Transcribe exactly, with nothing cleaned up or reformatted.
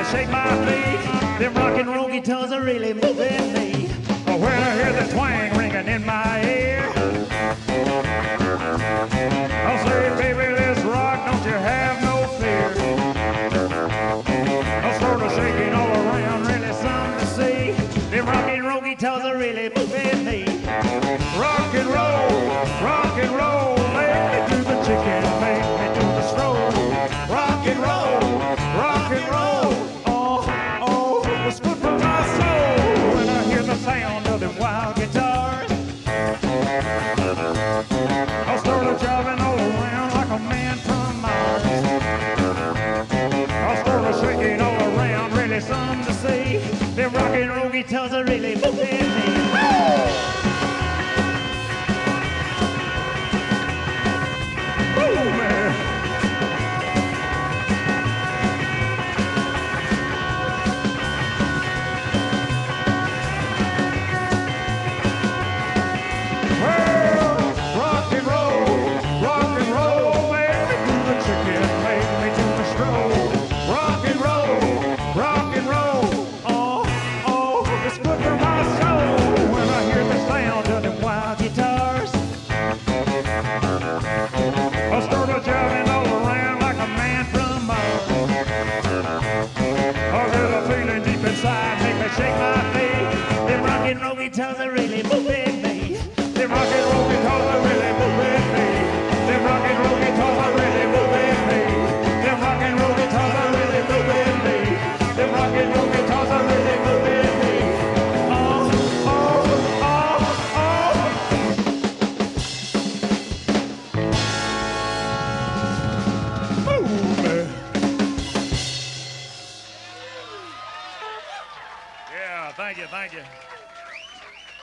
shake my feet. Them rock and roll guitars are really moving me. When I hear the twang ringing in my ear, I'll say, baby, let's rock, don't you have no fear. I'll start a shaking all around, really something to see. Them rock and roll guitars are really moving me. Rock and roll, rock and roll, make me do the chicken, make me do the stroll. Rock and roll, rock and roll, oh, oh, it's good for my soul. When I hear the sound of them wild guitars, I'll start a jiving all around like a man from Mars. I'll start a shaking all around, really something to see. Them rock and roll guitars are really moving me. Shake my feet. Them rock and roll guitars are really moving me. Them rock and roll guitars are really moving me. Them rock and roll guitars are really moving me. Them rock and roll guitars are really moving me. Them rock and roll guitars are really moving me. Oh, oh, oh, oh. Move me. Yeah, thank you, thank you.